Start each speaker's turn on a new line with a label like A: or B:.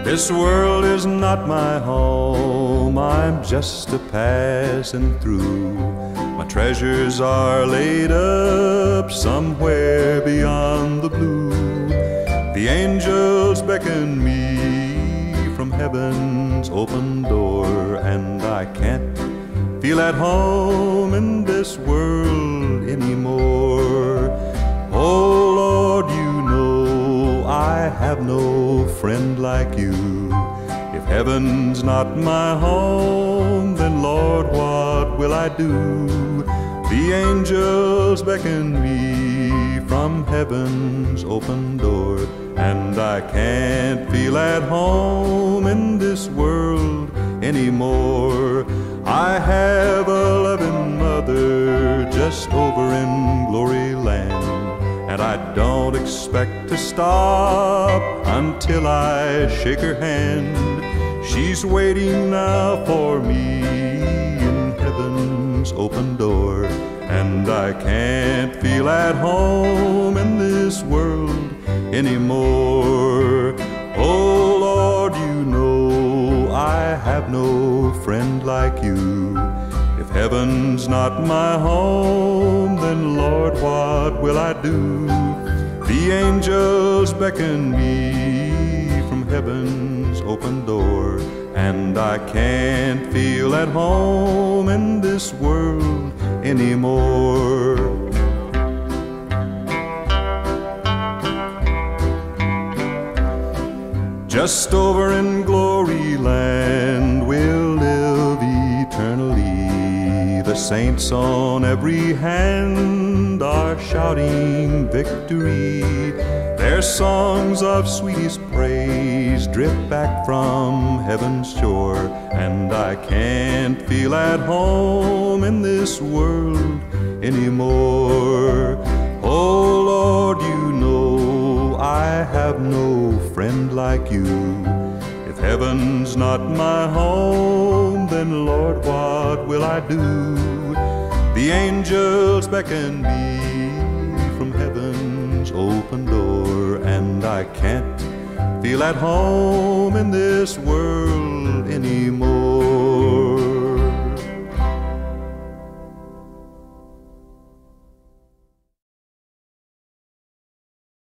A: This world is not my home, I'm just a passing through. My treasures are laid up somewhere beyond the blue. The angels beckon me from heaven's open door, and I can't feel at home in this world anymore. Oh Lord, you know I have no friend like you. If heaven's not my home, then Lord, what will I do? The angels beckon me from heaven's open door, and I can't feel at home in this world anymore. I have a loving mother just over in glory land, and I don't expect to stop until I shake her hand. She's waiting now for me in heaven's open door, and I can't feel at home in this world anymore. Oh Lord, you know I have no friend like you. If heaven's not my home, then Lord, what will I do? The angels beckon me from heaven's open door, and I can't feel at home in this world anymore. Just over in glory land we'll live eternally. The saints on every hand are shouting victory. Their songs of sweetest praise drift back from heaven's shore, and I can't feel at home in this world anymore. Oh Lord, you know I have no friend like you. If heaven's not my home, then Lord, what will I do? The angels beckon me from heaven's open door, and I can't feel at home in this world anymore.